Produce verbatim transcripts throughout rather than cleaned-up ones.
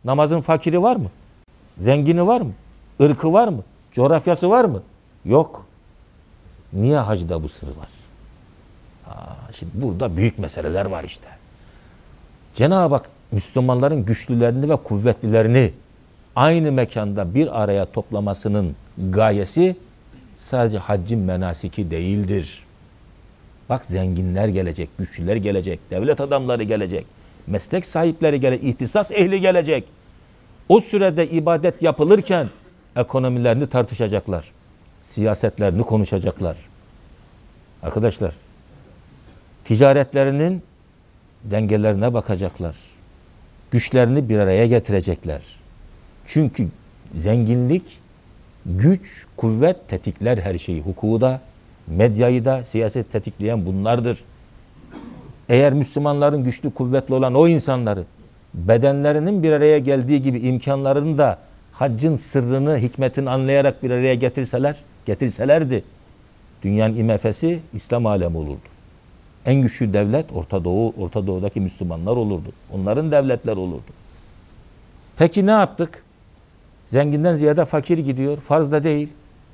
Namazın fakiri var mı? Zengini var mı? Irkı var mı? Coğrafyası var mı? Yok. Niye hacda bu sır var? Ha, şimdi burada büyük meseleler var işte. Cenab-ı Hak Müslümanların güçlülerini ve kuvvetlilerini aynı mekanda bir araya toplamasının gayesi sadece haccın menasiki değildir. Bak zenginler gelecek, güçlüler gelecek, devlet adamları gelecek, meslek sahipleri gelecek, ihtisas ehli gelecek. O sürede ibadet yapılırken ekonomilerini tartışacaklar, siyasetlerini konuşacaklar. Arkadaşlar, ticaretlerinin dengelerine bakacaklar. Güçlerini bir araya getirecekler. Çünkü zenginlik, güç, kuvvet tetikler her şeyi. Hukuku da, medyayı da, siyaset tetikleyen bunlardır. Eğer Müslümanların güçlü, kuvvetli olan o insanları, bedenlerinin bir araya geldiği gibi imkanlarını da haccın sırrını, hikmetini anlayarak bir araya getirseler, getirselerdi, dünyanın I M F'si İslam alemi olurdu. En güçlü devlet Orta Doğu, Orta Doğu'daki Müslümanlar olurdu. Onların devletler olurdu. Peki ne yaptık? Zenginden ziyade fakir gidiyor. Farz da değil.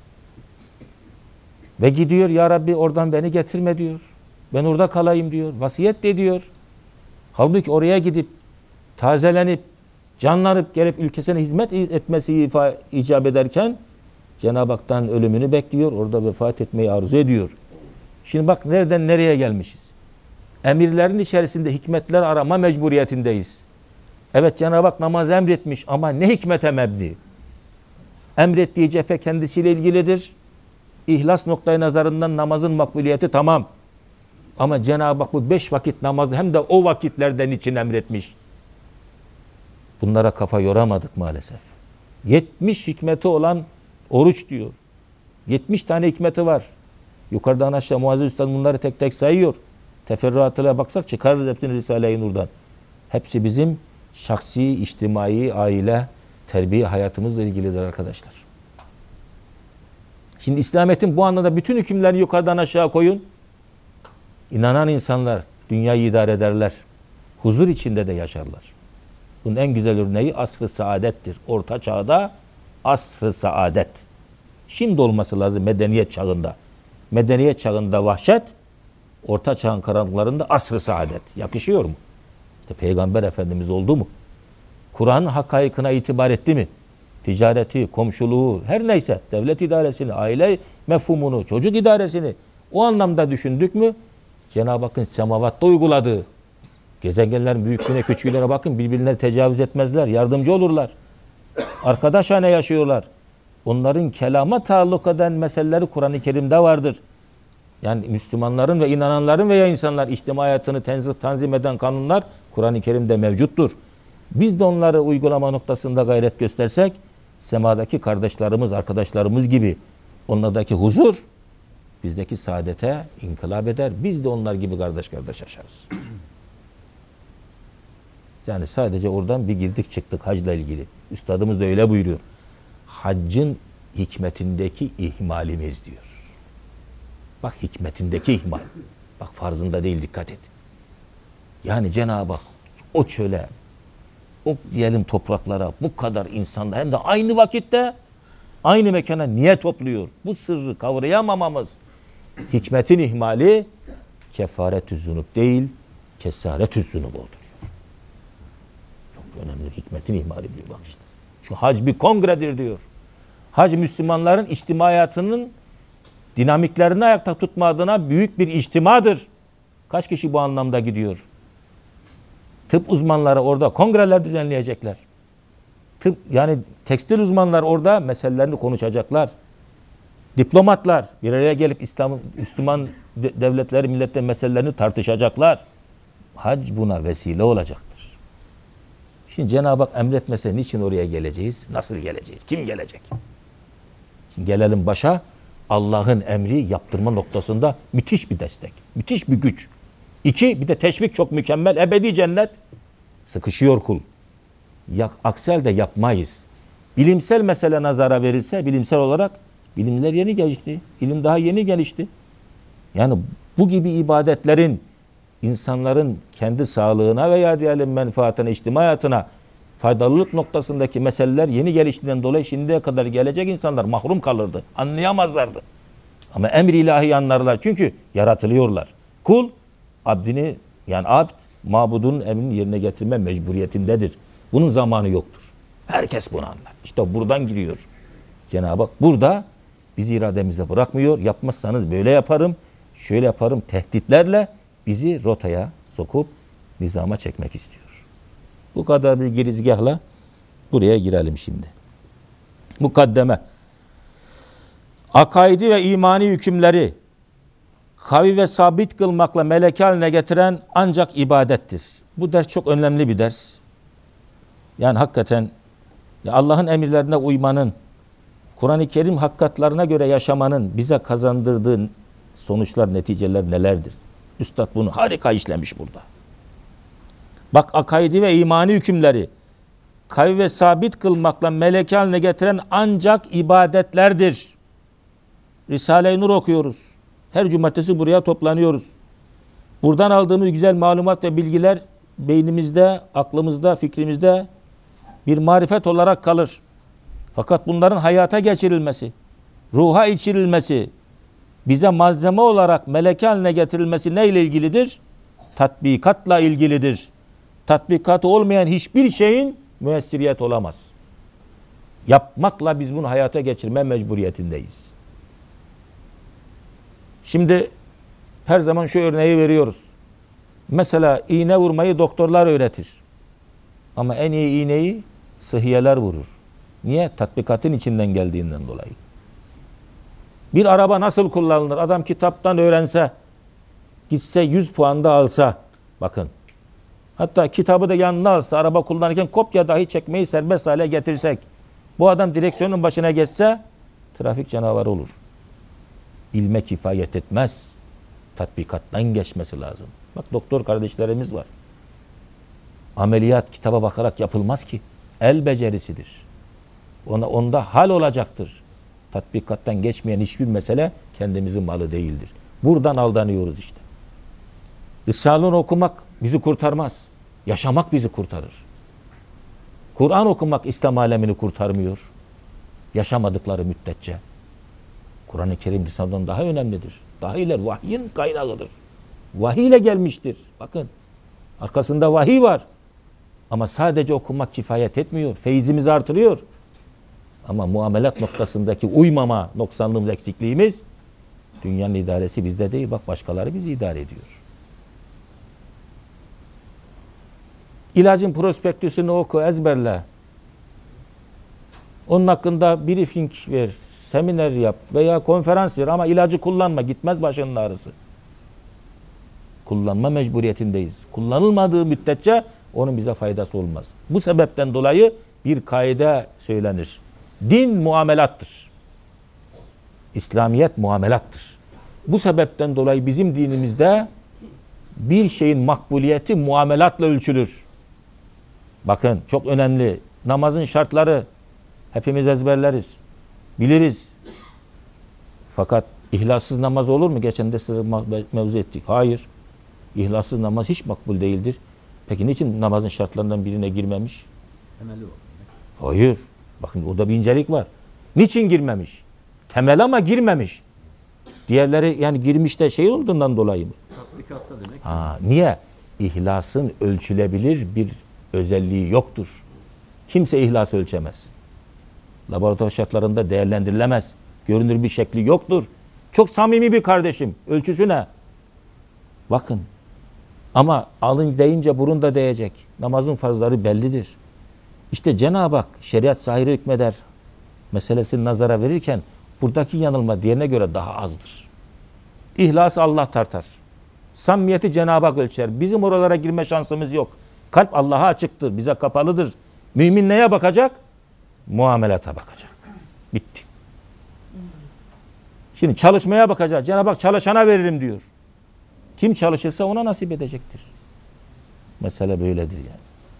Ve gidiyor, ya Rabbi oradan beni getirme diyor. Ben orada kalayım diyor. Vasiyet de ediyor. Halbuki oraya gidip, tazelenip, canlanıp gelip ülkesine hizmet etmesi icap ederken Cenab-ı Hak'tan ölümünü bekliyor. Orada vefat etmeyi arzu ediyor. Şimdi bak nereden nereye gelmişiz. Emirlerin içerisinde hikmetler arama mecburiyetindeyiz. Evet, Cenab-ı Hak namaz emretmiş ama ne hikmete mebni? Emrettiği cephe kendisiyle ilgilidir. İhlas noktayı nazarından namazın makbuliyeti tamam. Ama Cenab-ı Hak bu beş vakit namazı hem de o vakitlerden için emretmiş. Bunlara kafa yoramadık maalesef. yetmiş hikmeti olan oruç diyor. yetmiş tane hikmeti var. Yukarıdan aşağı Muazzez Üstad bunları tek tek sayıyor. Teferruatına baksak çıkarırız hepsini Risale-i Nur'dan. Hepsi bizim şahsi, içtimai, aile, terbiye hayatımızla ilgilidir arkadaşlar. Şimdi İslamiyet'in bu anlamda bütün hükümlerini yukarıdan aşağı koyun. İnanan insanlar dünyayı idare ederler. Huzur içinde de yaşarlar. Bunun en güzel örneği asr-ı saadettir. Orta çağda asr-ı saadet. Şimdi olması lazım medeniyet çağında. Medeniyet çağında vahşet, orta çağın karanlıklarında asr-ı saadet. Yakışıyor mu? İşte Peygamber Efendimiz oldu mu? Kur'an'ın hakaikına itibar etti mi? Ticareti, komşuluğu, her neyse, devlet idaresini, aile mefhumunu, çocuk idaresini o anlamda düşündük mü? Cenab-ı Hakk'ın semavatta uyguladığı, gezegenlerin büyüklüğüne, küçüklüğüne bakın, birbirlerine tecavüz etmezler, yardımcı olurlar. Arkadaşane yaşıyorlar. Onların kelama taalluk eden meseleleri Kur'an-ı Kerim'de vardır. Yani Müslümanların ve inananların veya insanlar içtima hayatını tenzih, tanzim eden kanunlar Kur'an-ı Kerim'de mevcuttur. Biz de onları uygulama noktasında gayret göstersek, semadaki kardeşlerimiz, arkadaşlarımız gibi onlardaki huzur bizdeki saadete inkılap eder. Biz de onlar gibi kardeş kardeş yaşarız. Yani sadece oradan bir girdik çıktık hacla ilgili. Üstadımız da öyle buyuruyor. Haccın hikmetindeki ihmalimiz diyor. Bak hikmetindeki ihmal. Bak farzında değil, dikkat et. Yani Cenab-ı Hak o çöle, o diyelim topraklara bu kadar insanlar hem de aynı vakitte aynı mekana niye topluyor? Bu sırrı kavrayamamamız. Hikmetin ihmali kefaret-ü zunub değil, kesaret-ü zunub oldu diyor. Çok önemli hikmetin ihmali diyor bak işte. Şu hac bir kongredir diyor. Hac Müslümanların içtima hayatının dinamiklerini ayakta tutma adına büyük bir içtimadır. Kaç kişi bu anlamda gidiyor? Tıp uzmanları orada kongreler düzenleyecekler. Tıp yani tekstil uzmanları orada meselelerini konuşacaklar. Diplomatlar bir araya gelip İslam, Müslüman devletleri, milletlerin meselelerini tartışacaklar. Hac buna vesile olacaktır. Şimdi Cenab-ı Hak emretmese niçin oraya geleceğiz? Nasıl geleceğiz? Kim gelecek? Şimdi gelelim başa. Allah'ın emri yaptırma noktasında müthiş bir destek. Müthiş bir güç. İki, bir de teşvik çok mükemmel. Ebedi cennet. Sıkışıyor kul. Ya, aksi halde yapmayız. Bilimsel mesele nazara verilse, bilimsel olarak bilimler yeni gelişti. İlim daha yeni gelişti. Yani bu gibi ibadetlerin insanların kendi sağlığına veya diyelim menfaatine, içtima hayatına Faydalılık noktasındaki meseleler yeni geliştiğinden dolayı şimdiye kadar gelecek insanlar mahrum kalırdı. Anlayamazlardı. Ama emri ilahi anlarlar. Çünkü yaratılıyorlar. Kul abdini yani abd mabudun emrini yerine getirme mecburiyetindedir. Bunun zamanı yoktur. Herkes bunu anlar. İşte buradan giriyor. Cenab-ı Hak burada bizi irademize bırakmıyor. Yapmazsanız böyle yaparım, şöyle yaparım tehditlerle bizi rotaya sokup nizama çekmek istiyor. Bu kadar bir girizgahla buraya girelim şimdi. Mukaddeme. Akaidi ve imani hükümleri kavi ve sabit kılmakla meleke haline getiren ancak ibadettir. Bu ders çok önemli bir ders. Yani hakikaten Allah'ın emirlerine uymanın, Kur'an-ı Kerim hakikatlarına göre yaşamanın bize kazandırdığı sonuçlar, neticeler nelerdir? Üstad bunu harika işlemiş burada. Bak akaidi ve imani hükümleri kavi ve sabit kılmakla meleke haline getiren ancak ibadetlerdir. Risale-i Nur okuyoruz. Her cumartesi buraya toplanıyoruz. Buradan aldığımız güzel malumat ve bilgiler beynimizde, aklımızda, fikrimizde bir marifet olarak kalır. Fakat bunların hayata geçirilmesi, ruha içirilmesi, bize malzeme olarak meleke haline getirilmesi neyle ilgilidir? Tatbikatla ilgilidir. Tatbikatı olmayan hiçbir şeyin müessiriyet olamaz. Yapmakla biz bunu hayata geçirme mecburiyetindeyiz. Şimdi her zaman şu örneği veriyoruz. Mesela iğne vurmayı doktorlar öğretir. Ama en iyi iğneyi sıhhiyeler vurur. Niye? Tatbikatın içinden geldiğinden dolayı. Bir araba nasıl kullanılır? Adam kitaptan öğrense, gitse yüz puan da alsa, bakın. Hatta kitabı da yanına alsa, araba kullanırken kopya dahi çekmeyi serbest hale getirsek, bu adam direksiyonun başına geçse, trafik canavarı olur. İlme kifayet etmez. Tatbikattan geçmesi lazım. Bak doktor kardeşlerimiz var. Ameliyat kitaba bakarak yapılmaz ki. El becerisidir. Ona, onda hal olacaktır. Tatbikattan geçmeyen hiçbir mesele kendimizin malı değildir. Buradan aldanıyoruz işte. Risale-i okumak bizi kurtarmaz. Yaşamak bizi kurtarır. Kur'an okumak İslam alemini kurtarmıyor. Yaşamadıkları müddetçe. Kur'an-ı Kerim Risale'den daha önemlidir. Daha ileri vahyin kaynağıdır. Vahiy ile gelmiştir. Bakın. Arkasında vahiy var. Ama sadece okumak kifayet etmiyor. Feyzimizi artırıyor. Ama muamelat noktasındaki uymama noksanlığımız, eksikliğimiz dünyanın idaresi bizde değil. Bak başkaları bizi idare ediyor. İlacın prospektüsünü oku, ezberle. Onun hakkında briefing ver, seminer yap veya konferans ver ama ilacı kullanma. Gitmez başının ağrısı. Kullanma mecburiyetindeyiz. Kullanılmadığı müddetçe onun bize faydası olmaz. Bu sebepten dolayı bir kaide söylenir. Din muamelattır. İslamiyet muamelattır. Bu sebepten dolayı bizim dinimizde bir şeyin makbuliyeti muamelatla ölçülür. Bakın çok önemli. Namazın şartları hepimiz ezberleriz. Biliriz. Fakat ihlassız namaz olur mu? Geçen de size mevzu ettik. Hayır. İhlassız namaz hiç makbul değildir. Peki niçin namazın şartlarından birine girmemiş? Temeli o. Hayır. Bakın o da bir incelik var. Niçin girmemiş? Temel ama girmemiş. Diğerleri yani girmiş de şey olduğundan dolayı mı? Tatbikatta demek. Ha, niye? İhlasın ölçülebilir bir özelliği yoktur. Kimse ihlas ölçemez. Laboratuvar şartlarında değerlendirilemez. Görünür bir şekli yoktur. Çok samimi bir kardeşim. Ölçüsü ne? Bakın. Ama alın deyince burun da değecek. Namazın farzları bellidir. İşte Cenab-ı Hak şeriat zahiri hükmeder meselesini nazara verirken buradaki yanılma diğerine göre daha azdır. İhlası Allah tartar. Samimiyeti Cenab-ı Hak ölçer. Bizim oralara girme şansımız yok. Kalp Allah'a açıktır, bize kapalıdır. Mümin neye bakacak? Muamelata bakacak. Bitti. Şimdi çalışmaya bakacak. Cenab-ı Hak çalışana veririm diyor. Kim çalışırsa ona nasip edecektir. Mesele böyledir yani.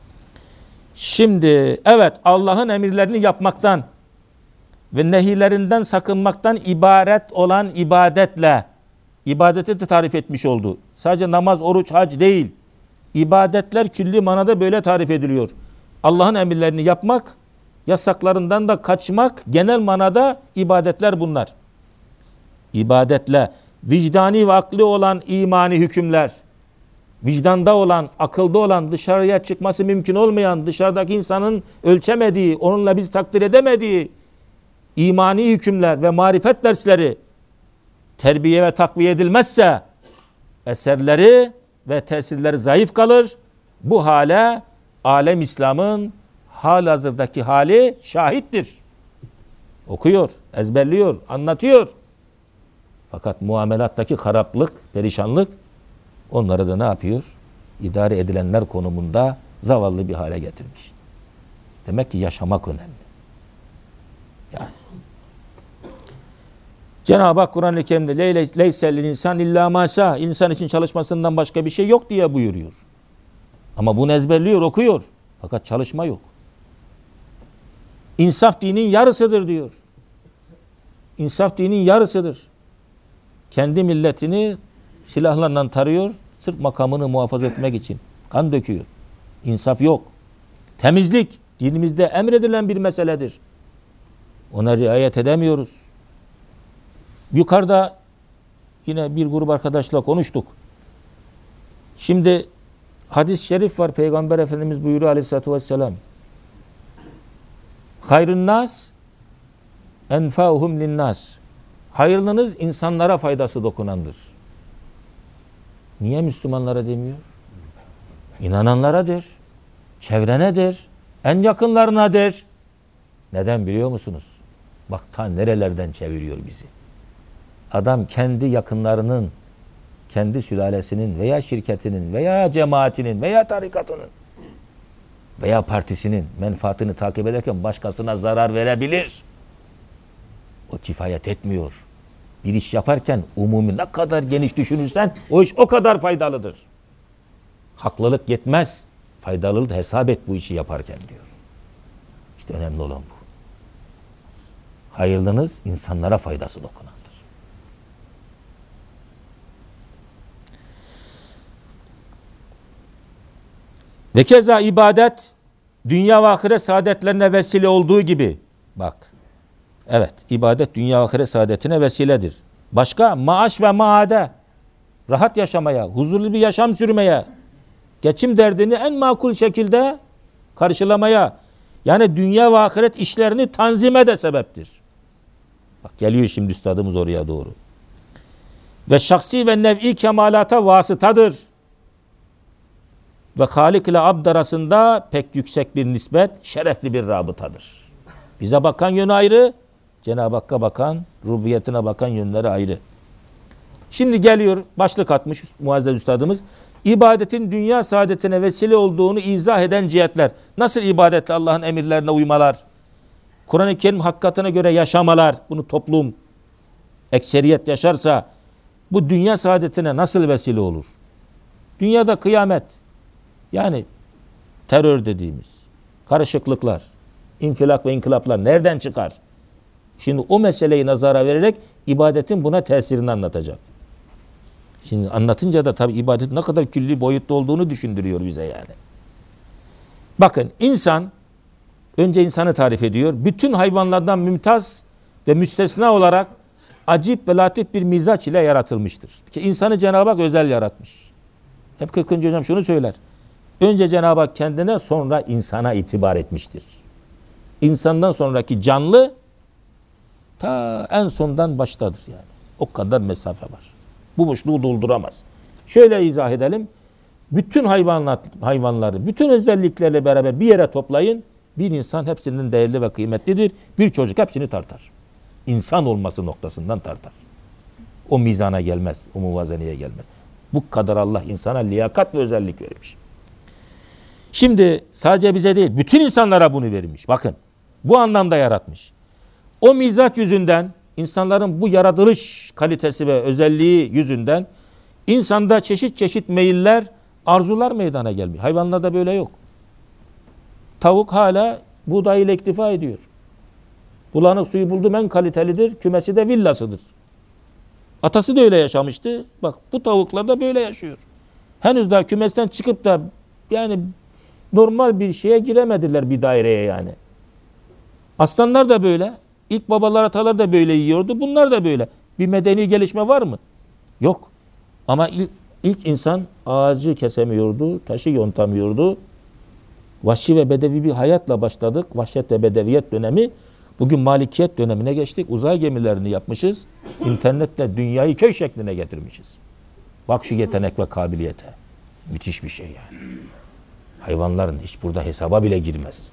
Şimdi evet Allah'ın emirlerini yapmaktan ve nehilerinden sakınmaktan ibaret olan ibadetle ibadeti de tarif etmiş oldu. Sadece namaz, oruç, hac değil. İbadetler külli manada böyle tarif ediliyor. Allah'ın emirlerini yapmak, yasaklarından da kaçmak, genel manada ibadetler bunlar. İbadetle vicdani ve akli olan imani hükümler, vicdanda olan, akılda olan, dışarıya çıkması mümkün olmayan, dışarıdaki insanın ölçemediği, onunla biz takdir edemediği imani hükümler ve marifet dersleri terbiye ve takviye edilmezse eserleri ve tesirleri zayıf kalır. Bu hale alem İslam'ın halihazırdaki hali şahittir. Okuyor, ezberliyor, anlatıyor. Fakat muamelattaki haraplık, perişanlık onları da ne yapıyor? İdare edilenler konumunda zavallı bir hale getirmiş. Demek ki yaşamak önemli. Yani Cenab-ı Hak Kur'an-ı Kerim'de leysellil insan illa maşa, insan için çalışmasından başka bir şey yok diye buyuruyor. Ama bunu ezberliyor, okuyor. Fakat çalışma yok. İnsaf dinin yarısıdır diyor. İnsaf dinin yarısıdır. Kendi milletini silahlarla tarıyor, sırf makamını muhafaza etmek için. Kan döküyor. İnsaf yok. Temizlik dinimizde emredilen bir meseledir. Ona riayet edemiyoruz. Yukarıda yine bir grup arkadaşla konuştuk. Şimdi hadis-i şerif var. Peygamber Efendimiz buyuruyor aleyhissalatü vesselam. Hayrun nas enfâuhum linnas. Hayırlınız insanlara faydası dokunandır. Niye Müslümanlara demiyor? İnananlaradır. Çevrenedir. En yakınlarınadır. Neden biliyor musunuz? Bak ta nerelerden çeviriyor bizi. Adam kendi yakınlarının, kendi sülalesinin veya şirketinin veya cemaatinin veya tarikatının veya partisinin menfaatini takip ederken başkasına zarar verebilir. O kifayet etmiyor. Bir iş yaparken umumi ne kadar geniş düşünürsen o iş o kadar faydalıdır. Haklılık yetmez. Faydalılığı da hesap et bu işi yaparken diyor. İşte önemli olan bu. Hayırlınız insanlara faydası dokunandır. Ve keza ibadet dünya ve ahiret saadetlerine vesile olduğu gibi bak. Evet, ibadet dünya ve ahiret saadetine vesiledir. Başka maaş ve maade, rahat yaşamaya, huzurlu bir yaşam sürmeye, geçim derdini en makul şekilde karşılamaya, yani dünya ve ahiret işlerini tanzime de sebeptir. Bak geliyor şimdi üstadımız oraya doğru. Ve şahsi ve nev'i kemalata vasıtadır. Ve Halik ile abd arasında pek yüksek bir nispet, şerefli bir rabıtadır. Bize bakan yönü ayrı, Cenab-ı Hakk'a bakan, rububiyetine bakan yönleri ayrı. Şimdi geliyor, başlık atmış muazzez üstadımız, ibadetin dünya saadetine vesile olduğunu izah eden cihetler. Nasıl ibadetle Allah'ın emirlerine uymalar, Kur'an-ı Kerim hakikatine göre yaşamalar, bunu toplum, ekseriyet yaşarsa, bu dünya saadetine nasıl vesile olur? Dünyada kıyamet, yani terör dediğimiz, karışıklıklar, infilak ve inkılaplar nereden çıkar? Şimdi o meseleyi nazara vererek ibadetin buna tesirini anlatacak. Şimdi anlatınca da tabii ibadet ne kadar külli boyutlu olduğunu düşündürüyor bize yani. Bakın insan, önce insanı tarif ediyor. Bütün hayvanlardan mümtaz ve müstesna olarak acip ve latif bir mizaç ile yaratılmıştır. Ki insanı Cenab-ı Hak özel yaratmış. Hep kırkıncı hocam şunu söyler. Önce Cenab-ı Hak kendine, sonra insana itibar etmiştir. İnsandan sonraki canlı ta en sondan baştadır yani. O kadar mesafe var. Bu boşluğu dolduramaz. Şöyle izah edelim. Bütün hayvanlar, hayvanları, bütün özelliklerle beraber bir yere toplayın. Bir insan hepsinin değerli ve kıymetlidir. Bir çocuk hepsini tartar. İnsan olması noktasından tartar. O mizana gelmez, o muvazeneye gelmez. Bu kadar Allah insana liyakat ve özellik vermiş. Şimdi sadece bize değil, bütün insanlara bunu vermiş. Bakın, bu anlamda yaratmış. O mizaç yüzünden, insanların bu yaratılış kalitesi ve özelliği yüzünden insanda çeşit çeşit meyiller, arzular meydana gelmiyor. Hayvanlarda böyle yok. Tavuk hala buğday ile iktifa ediyor. Bulanık suyu buldum en kalitelidir, kümesi de villasıdır. Atası da öyle yaşamıştı. Bak bu tavuklar da böyle yaşıyor. Henüz daha kümesten çıkıp da yani normal bir şeye giremediler, bir daireye yani. Aslanlar da böyle. İlk babalar atalar da böyle yiyordu. Bunlar da böyle. Bir medeni gelişme var mı? Yok. Ama ilk, ilk insan ağacı kesemiyordu, taşı yontamıyordu. Vahşi ve bedevi bir hayatla başladık. Vahşet ve bedeviyet dönemi. Bugün malikiyet dönemine geçtik. Uzay gemilerini yapmışız. İnternetle dünyayı köy şekline getirmişiz. Bak şu yetenek ve kabiliyete. Müthiş bir şey yani. Hayvanların hiç burada hesaba bile girmez.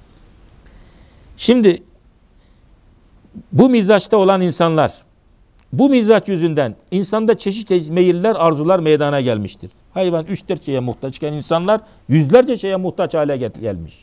Şimdi bu mizaçta olan insanlar, bu mizaç yüzünden insanda çeşitli meyiller, arzular meydana gelmiştir. Hayvan üç dört şeye muhtaçken insanlar yüzlerce şeye muhtaç hale gelmiş.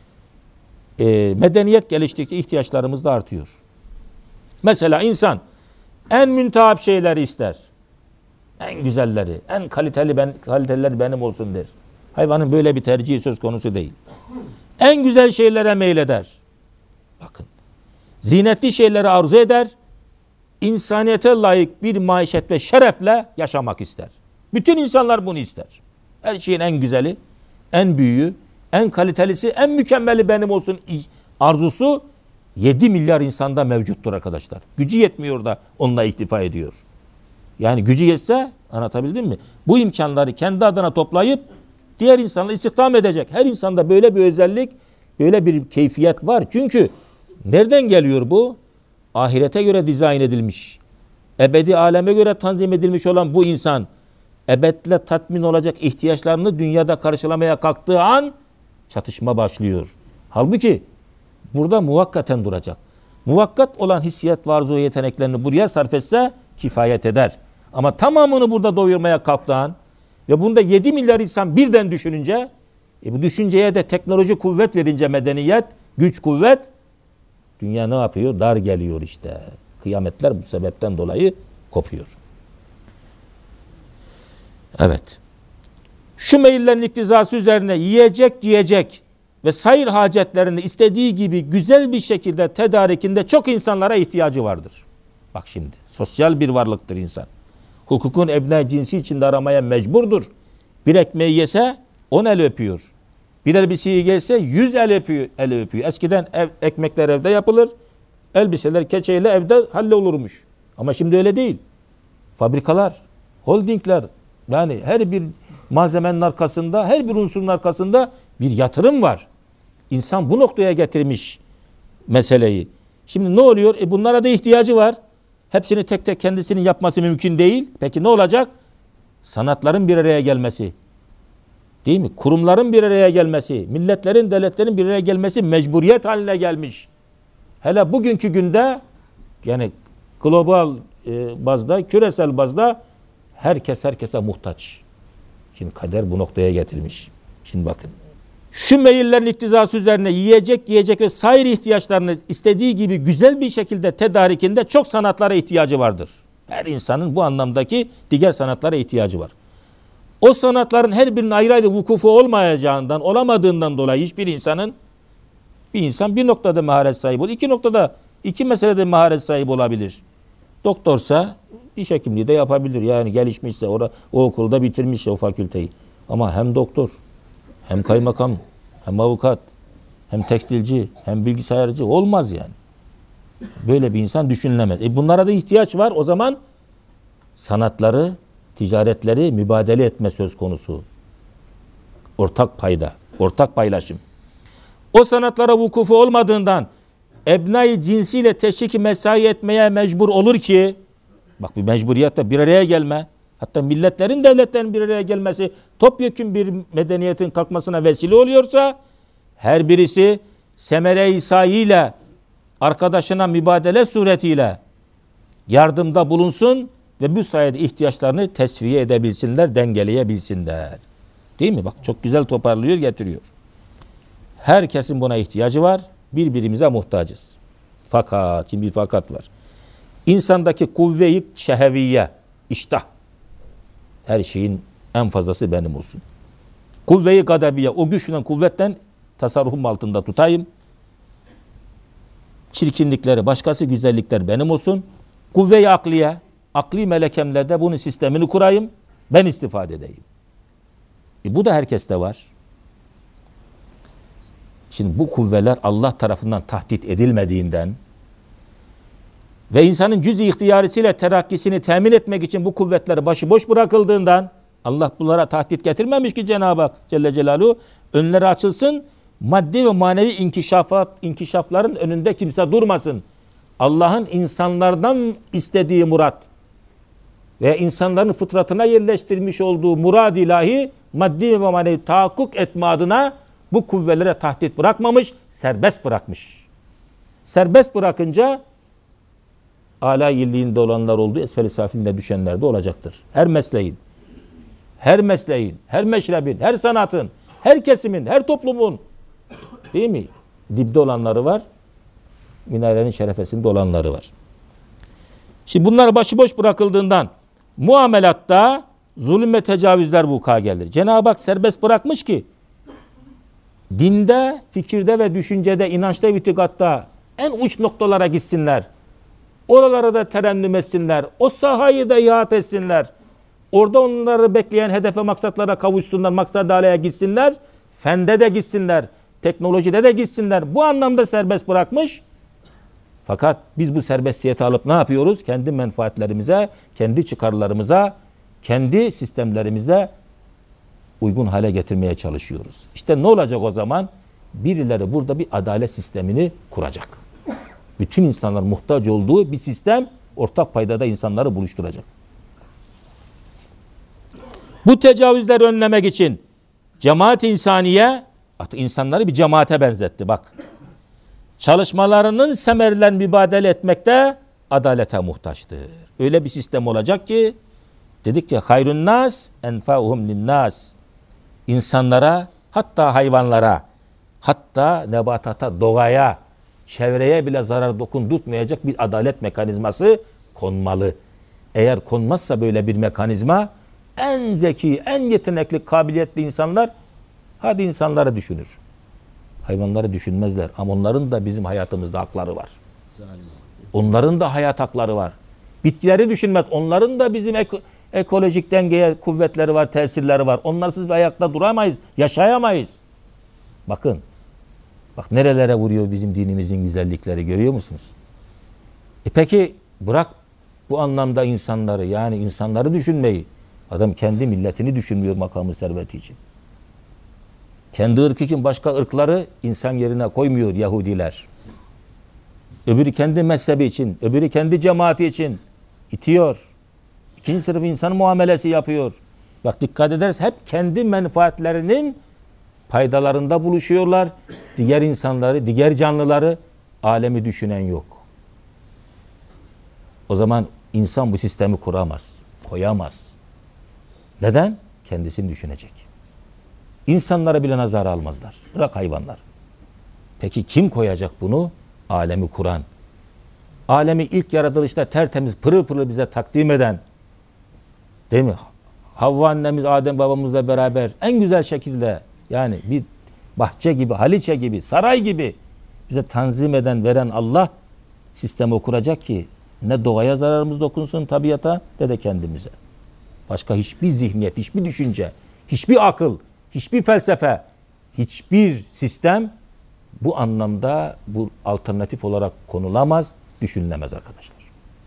E, medeniyet geliştikçe ihtiyaçlarımız da artıyor. Mesela insan en müntehap şeyleri ister. En güzelleri, en kaliteli ben, kaliteliler benim olsun der. Hayvanın böyle bir tercihi söz konusu değil. En güzel şeylere meyleder. Bakın. Zinetli şeyleri arzu eder. İnsaniyete layık bir maişet ve şerefle yaşamak ister. Bütün insanlar bunu ister. Her şeyin en güzeli, en büyüğü, en kalitelisi, en mükemmeli benim olsun arzusu yedi milyar insanda mevcuttur arkadaşlar. Gücü yetmiyor da onunla iktifa ediyor. Yani gücü yetse, anlatabildim mi? Bu imkanları kendi adına toplayıp diğer insanları istihdam edecek. Her insanda böyle bir özellik, böyle bir keyfiyet var. Çünkü nereden geliyor bu? Ahirete göre dizayn edilmiş. Ebedi aleme göre tanzim edilmiş olan bu insan ebedle tatmin olacak ihtiyaçlarını dünyada karşılamaya kalktığı an çatışma başlıyor. Halbuki burada muvakkaten duracak. Muvakkat olan hissiyat ve arzu yeteneklerini buraya sarf etse kifayet eder. Ama tamamını burada doyurmaya kalktığı an ve bunda yedi milyar insan birden düşününce e bu düşünceye de teknoloji kuvvet verince medeniyet, güç kuvvet dünya ne yapıyor? Dar geliyor işte. Kıyametler bu sebepten dolayı kopuyor. Evet. Şu meyillerin iktizası üzerine yiyecek, giyecek ve sayır hacetlerini istediği gibi güzel bir şekilde tedarikinde çok insanlara ihtiyacı vardır. Bak şimdi, sosyal bir varlıktır insan. Hukukun ebne cinsi içinde aramaya mecburdur. Bir ekmeği yese on el öpüyor. Bir elbiseyi giyse yüz el öpüyor, el öpüyor. Eskiden ev, ekmekler evde yapılır. Elbiseler keçeyle evde hallolurmuş. Ama şimdi öyle değil. Fabrikalar, holdingler, yani her bir malzemenin arkasında, her bir unsurun arkasında bir yatırım var. İnsan bu noktaya getirmiş meseleyi. Şimdi ne oluyor? E bunlara da ihtiyacı var. Hepsini tek tek kendisinin yapması mümkün değil. Peki ne olacak? Sanatların bir araya gelmesi. Değil mi? Kurumların bir araya gelmesi, milletlerin, devletlerin bir araya gelmesi mecburiyet haline gelmiş. Hele bugünkü günde yani global e, bazda, küresel bazda herkes herkese muhtaç. Şimdi kader bu noktaya getirmiş. Şimdi bakın. Şu meyillerin iktizası üzerine yiyecek, yiyecek ve sair ihtiyaçlarını istediği gibi güzel bir şekilde tedarikinde çok sanatlara ihtiyacı vardır. Her insanın bu anlamdaki diğer sanatlara ihtiyacı var. O sanatların her birinin ayrı ayrı vukufu olmayacağından, olamadığından dolayı hiçbir insanın, bir insan bir noktada maharet sahibi olur. İki noktada, iki meselede maharet sahibi olabilir. Doktorsa diş hekimliği de yapabilir. Yani gelişmişse, o, o okulda bitirmişse o fakülteyi. Ama hem doktor, hem kaymakam, hem avukat, hem tekstilci, hem bilgisayarcı olmaz yani. Böyle bir insan düşünülemez. E bunlara da ihtiyaç var. O zaman sanatları, ticaretleri mübadele etme söz konusu. Ortak payda, ortak paylaşım. O sanatlara vukufu olmadığından ebnai cinsiyle teşvik mesai etmeye mecbur olur ki, bak bir mecburiyette bir araya gelme, hatta milletlerin, devletlerin bir araya gelmesi topyekün bir medeniyetin kalkmasına vesile oluyorsa, her birisi semere-i sahiyle arkadaşına mübadele suretiyle yardımda bulunsun ve bu sayede ihtiyaçlarını tesviye edebilsinler, dengeleyebilsinler. Değil mi? Bak çok güzel toparlıyor, getiriyor. Herkesin buna ihtiyacı var. Birbirimize muhtacız. Fakat, şimdi bir fakat var. İnsandaki kuvve-i şeheviye, iştah. Her şeyin en fazlası benim olsun. Kuvve-i gadabiye, o güçle, kuvvetten tasarrufum altında tutayım. Çirkinlikleri, başkası güzellikler benim olsun. Kuvve-i akliye, akli melekemle de bunun sistemini kurayım. Ben istifade edeyim. E bu da herkeste var. Şimdi bu kuvveler Allah tarafından tahdit edilmediğinden ve insanın cüz-i ihtiyarisiyle terakkisini temin etmek için bu kuvvetleri başıboş bırakıldığından, Allah bunlara tahdit getirmemiş ki Cenab-ı Hak Celle Celaluhu, önleri açılsın, maddi ve manevi inkişafat, inkişafların önünde kimse durmasın. Allah'ın insanlardan istediği murat ve insanların fıtratına yerleştirmiş olduğu murad ilahi maddi ve manevi tahakkuk etme adına bu kuvvelere tahdit bırakmamış, serbest bırakmış. Serbest bırakınca âlâ illiğinde olanlar olduğu, esfel-i safilinde düşenler de olacaktır. Her mesleğin, her mesleğin, her meşrebin, her sanatın, her kesimin, her toplumun, değil mi? Dipte olanları var, minarenin şerefesinde olanları var. Şimdi bunlar başıboş bırakıldığından muamelatta zulüm ve tecavüzler vuku'a gelir. Cenab-ı Hak serbest bırakmış ki dinde, fikirde ve düşüncede, inançta ve itikatta en uç noktalara gitsinler. Oralara da terennüm etsinler. O sahayı da ihat etsinler. Orada onları bekleyen hedefe, maksatlara kavuşsunlar. Maksat alaya gitsinler. Fende de gitsinler. Teknolojide de gitsinler. Bu anlamda serbest bırakmış. Fakat biz bu serbestiyeti alıp ne yapıyoruz? Kendi menfaatlerimize, kendi çıkarlarımıza, kendi sistemlerimize uygun hale getirmeye çalışıyoruz. İşte ne olacak o zaman? Birileri burada bir adalet sistemini kuracak. Bütün insanlar muhtaç olduğu bir sistem, ortak paydada insanları buluşturacak. Bu tecavüzleri önlemek için cemaat-i insaniye, artık insanları bir cemaate benzetti bak. Çalışmalarının semerlerini mübadele etmekte adalete muhtaçtır. Öyle bir sistem olacak ki, dedik ki hayrun nas enfa'uhum linnas. İnsanlara, hatta hayvanlara, hatta nebatata, doğaya, çevreye bile zarar dokundurtmayacak bir adalet mekanizması konmalı. Eğer konmazsa böyle bir mekanizma, en zeki, en yetenekli, kabiliyetli insanlar, hadi insanları düşünür. Hayvanları düşünmezler ama onların da bizim hayatımızda hakları var. Onların da hayat hakları var. Bitkileri düşünmez. Onların da bizim ek ekolojik dengeye kuvvetleri var, tesirleri var. Onlarsız bir ayakta duramayız, yaşayamayız. Bakın, bak nerelere vuruyor bizim dinimizin güzellikleri, görüyor musunuz? E peki bırak bu anlamda insanları, yani insanları düşünmeyi. Adam kendi milletini düşünmüyor makamı serveti için. Kendi ırkı için başka ırkları insan yerine koymuyor Yahudiler. Öbürü kendi mezhebi için, öbürü kendi cemaati için itiyor. İkinci sınıf insan muamelesi yapıyor. Bak dikkat ederiz, hep kendi menfaatlerinin paydalarında buluşuyorlar. Diğer insanları, diğer canlıları, alemi düşünen yok. O zaman insan bu sistemi kuramaz, koyamaz. Neden? Kendisini düşünecek. İnsanlara bile nazar almazlar. Bırak hayvanlar. Peki kim koyacak bunu? Alemi kuran. Alemi ilk yaratılışta tertemiz, pırıl pırıl bize takdim eden, değil mi? Havva annemiz Adem babamızla beraber en güzel şekilde, yani bir bahçe gibi, haliçe gibi, saray gibi bize tanzim eden, veren Allah sistemi kuracak ki ne doğaya zararımız dokunsun, tabiata, ne de kendimize. Başka hiçbir zihniyet, hiçbir düşünce, hiçbir akıl, hiçbir felsefe, hiçbir sistem bu anlamda bu alternatif olarak konulamaz, düşünülemez arkadaşlar.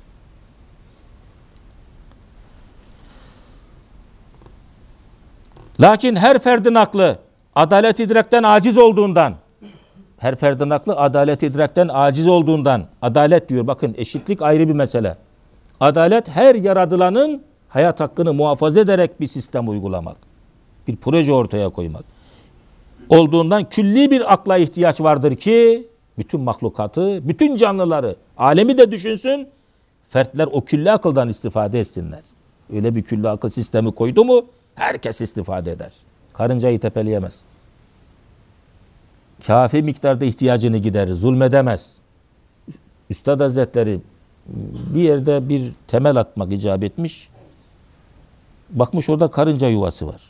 Lakin her ferdin aklı adalet idrakten aciz olduğundan, her ferdin aklı adalet idrakten aciz olduğundan, adalet diyor, bakın eşitlik ayrı bir mesele. Adalet her yaratılanın hayat hakkını muhafaza ederek bir sistem uygulamak, bir proje ortaya koymak olduğundan külli bir akla ihtiyaç vardır ki bütün mahlukatı, bütün canlıları, alemi de düşünsün, fertler o külli akıldan istifade etsinler. Öyle bir külli akıl sistemi koydu mu herkes istifade eder. Karıncayı tepeleyemez. Kafi miktarda ihtiyacını giderir, zulmedemez. Üstad Hazretleri bir yerde bir temel atmak icap etmiş. Bakmış orada karınca yuvası var.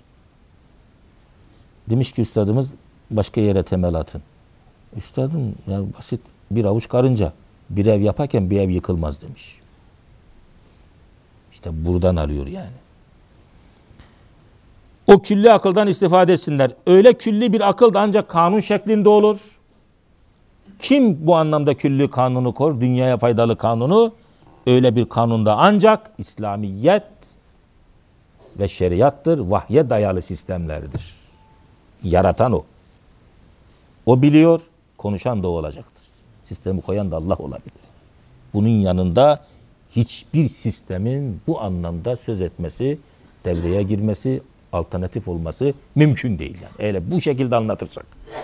Demiş ki üstadımız, başka yere temel atın. Üstadım, yani basit bir avuç karınca bir ev yaparken bir ev yıkılmaz demiş. İşte buradan alıyor yani. o külli akıldan istifade etsinler. Öyle külli bir akıl da ancak kanun şeklinde olur. Kim bu anlamda külli kanunu korur? Dünyaya faydalı kanunu. Öyle bir kanunda ancak İslamiyet ve şeriattır. Vahye dayalı sistemlerdir. Yaratan o. O biliyor, konuşan da o olacaktır. Sistemi koyan da Allah olabilir. Bunun yanında hiçbir sistemin bu anlamda söz etmesi, devreye girmesi, alternatif olması mümkün değil. Yani. Öyle bu şekilde anlatırsak.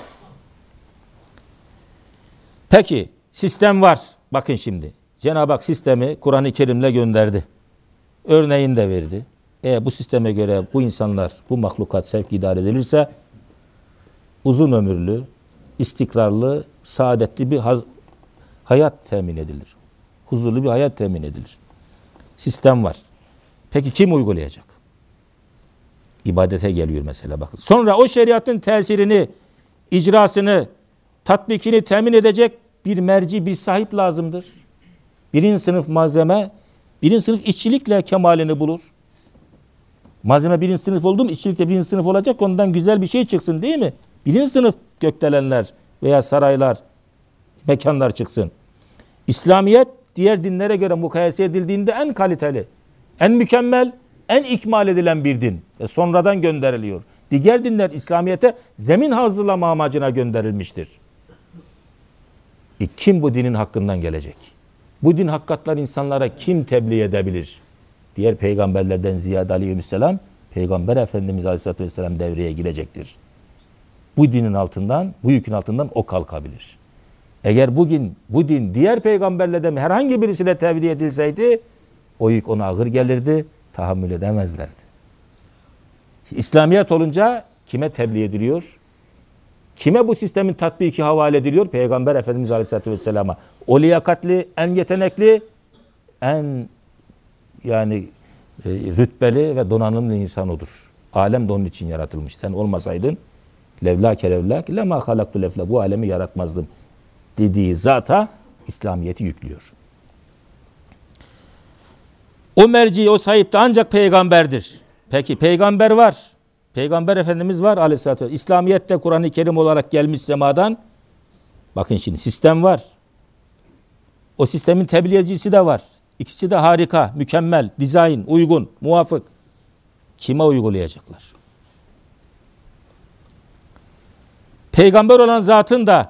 Peki, sistem var. Bakın şimdi. Cenab-ı Hak sistemi Kur'an-ı Kerim'le gönderdi. Örneğini de verdi. Eğer bu sisteme göre bu insanlar, bu mahlukat sevk idare edilirse uzun ömürlü, istikrarlı, saadetli bir hayat temin edilir. Huzurlu bir hayat temin edilir. Sistem var. Peki kim uygulayacak? İbadete geliyor mesela bakın. Sonra o şeriatın tesirini, icrasını, tatbikini temin edecek bir merci, bir sahip lazımdır. Birinci sınıf malzeme, birinci sınıf işçilikle kemalini bulur. Malzeme birinci sınıf oldu mu, işçilik de birinci sınıf olacak, ondan güzel bir şey çıksın değil mi? Birinci sınıf gökdelenler veya saraylar, mekanlar çıksın. İslamiyet diğer dinlere göre mukayese edildiğinde en kaliteli, en mükemmel, en ikmal edilen bir din. Ve sonradan gönderiliyor. Diğer dinler İslamiyet'e zemin hazırlama amacına gönderilmiştir. E kim bu dinin hakkından gelecek? Bu din hakikatler insanlara kim tebliğ edebilir? Diğer peygamberlerden ziyade aleyhisselam, Peygamber Efendimiz Aleyhisselatü Vesselam devreye girecektir. Bu dinin altından, bu yükün altından o kalkabilir. Eğer bugün bu din diğer peygamberlerden herhangi birisiyle tebliğ edilseydi, o yük ona ağır gelirdi, tahammül edemezlerdi. İslamiyet olunca kime tebliğ ediliyor? Kime bu sistemin tatbiki havale ediliyor? Peygamber Efendimiz Aleyhisselatü Vesselam'a. O liyakatli, en yetenekli, en yani e, rütbeli ve donanımlı insan odur. Alem de onun için yaratılmış. Sen olmasaydın levlâke levlâke lemâ halaktu lefle, bu alemi yaratmazdım dediği zata İslamiyet'i yüklüyor. O merci, o sahip de ancak peygamberdir. Peki peygamber var. Peygamber Efendimiz var Aleyhisselatü Vesselam. İslamiyet de Kur'an-ı Kerim olarak gelmiş semadan. Bakın şimdi sistem var. O sistemin tebliğcisi de var. İkisi de harika, mükemmel, dizayn, uygun, muvafık. Kime uygulayacaklar? Peygamber olan zatın da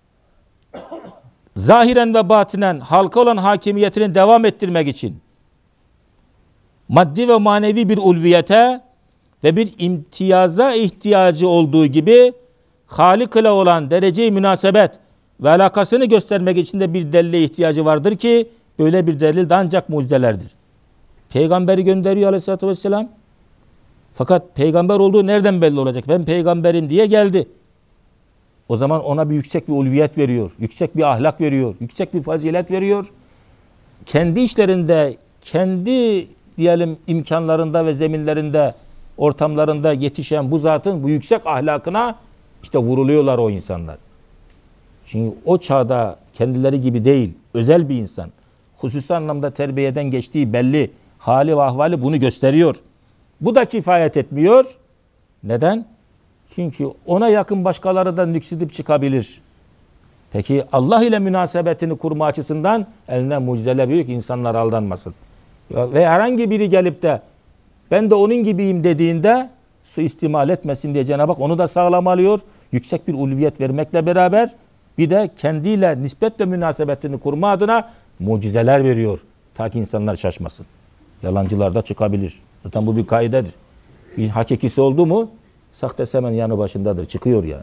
zahiren ve batinen halka olan hakimiyetini devam ettirmek için maddi ve manevi bir ulviyete ve bir imtiyaza ihtiyacı olduğu gibi Halik ile olan derece-i münasebet ve alakasını göstermek için de bir delile ihtiyacı vardır ki böyle bir delil de ancak mucizelerdir. Peygamberi gönderiyor Aleyhisselatü Vesselam. Fakat peygamber olduğu nereden belli olacak? Ben peygamberim diye geldi. O zaman ona bir yüksek bir ulviyet veriyor. Yüksek bir ahlak veriyor. Yüksek bir fazilet veriyor. Kendi işlerinde, kendi diyelim imkanlarında ve zeminlerinde, ortamlarında yetişen bu zatın bu yüksek ahlakına işte vuruluyorlar o insanlar. Çünkü o çağda kendileri gibi değil, özel bir insan. Hususi anlamda terbiyeden geçtiği belli, hali ve ahvali bunu gösteriyor. Bu da kifayet etmiyor. Neden? Çünkü ona yakın başkaları da nüksedip çıkabilir. Peki Allah ile münasebetini kurma açısından eline mucizeler büyük, insanlar aldanmasın. Ve herhangi biri gelip de ben de onun gibiyim dediğinde suistimal etmesin diye Cenab-ı Hak onu da sağlam alıyor. Yüksek bir ulviyet vermekle beraber bir de kendiyle nispet ve münasebetini kurma adına mucizeler veriyor. Ta ki insanlar şaşmasın. Yalancılar da çıkabilir. Zaten bu bir kaidedir. Bir hakikisi oldu mu sahtesi hemen yanı başındadır. Çıkıyor yani.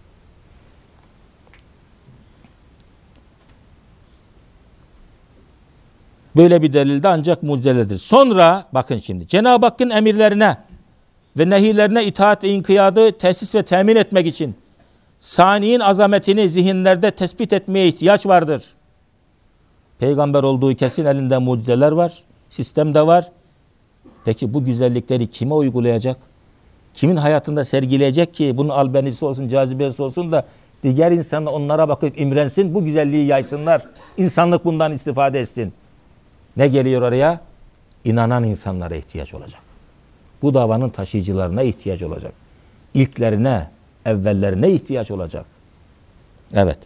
Böyle bir delilde ancak mucizelerdir. Sonra bakın şimdi Cenab-ı Hakk'ın emirlerine ve nehirlerine itaat ve inkiyadı tesis ve temin etmek için saniyin azametini zihinlerde tespit etmeye ihtiyaç vardır. Peygamber olduğu kesin, elinde mucizeler var. Sistem de var. Peki bu güzellikleri kime uygulayacak? Kimin hayatında sergileyecek ki bunun albenisi olsun, cazibesi olsun da diğer insanlar onlara bakıp imrensin, bu güzelliği yaysınlar. İnsanlık bundan istifade etsin. Ne geliyor oraya? İnanan insanlara ihtiyaç olacak. Bu bu davanın taşıyıcılarına ihtiyaç olacak. İlklerine, evvellerine ihtiyaç olacak. Evet.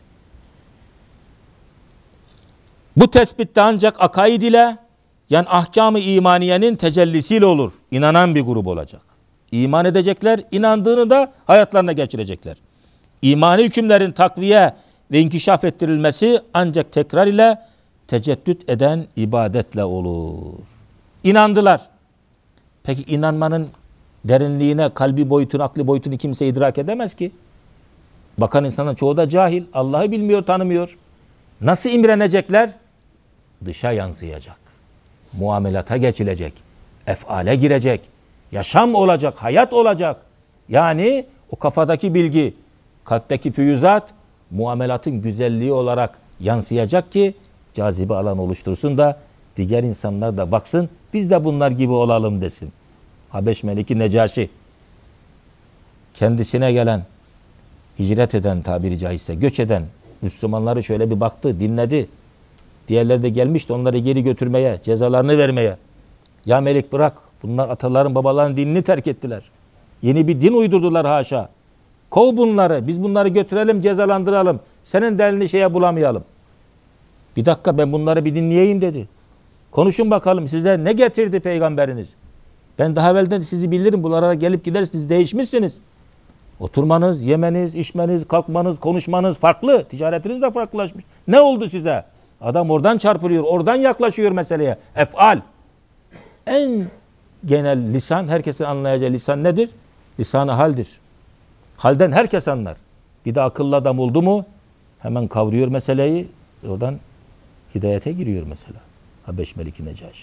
Bu tespitte ancak akaid ile, yani ahkam-ı imaniyenin tecellisiyle olur. İnanan bir grup olacak. İman edecekler, inandığını da hayatlarına geçirecekler. İmani hükümlerin takviye ve inkişaf ettirilmesi ancak tekrar ile, teceddüt eden ibadetle olur. İnandılar. Peki inanmanın derinliğine, kalbi boyutunu, akli boyutunu kimse idrak edemez ki. Bakan insanın çoğu da cahil. Allah'ı bilmiyor, tanımıyor. Nasıl imrenecekler? Dışa yansıyacak. Muamelata geçilecek. Efale girecek. Yaşam olacak, hayat olacak. Yani o kafadaki bilgi, kalpteki füyüzat, muamelatın güzelliği olarak yansıyacak ki cazibe alan oluştursun da diğer insanlar da baksın, biz de bunlar gibi olalım desin. Habeş Meliki Necaşi kendisine gelen, hicret eden, tabiri caizse göç eden Müslümanları şöyle bir baktı, dinledi. Diğerleri de gelmişti onları geri götürmeye, cezalarını vermeye. Ya Melik bırak, bunlar ataların babaların dinini terk ettiler. Yeni bir din uydurdular haşa. Kov bunları, biz bunları götürelim, cezalandıralım. Senin delini şeye bulamayalım. Bir dakika, ben bunları bir dinleyeyim dedi. Konuşun bakalım, size ne getirdi peygamberiniz? Ben daha evvelden sizi bilirim, bunlara gelip gidersiniz, değişmişsiniz. Oturmanız, yemeniz, içmeniz, kalkmanız, konuşmanız farklı. Ticaretiniz de farklılaşmış. Ne oldu size? Adam oradan çarpılıyor, oradan yaklaşıyor meseleye. Efal. En genel lisan, herkesin anlayacağı lisan nedir? Lisan-ı haldir. Halden herkes anlar. Bir de akıllı adam oldu mu hemen kavruyor meseleyi. Oradan hidayete giriyor mesela. Habeş Meliki Necaşi.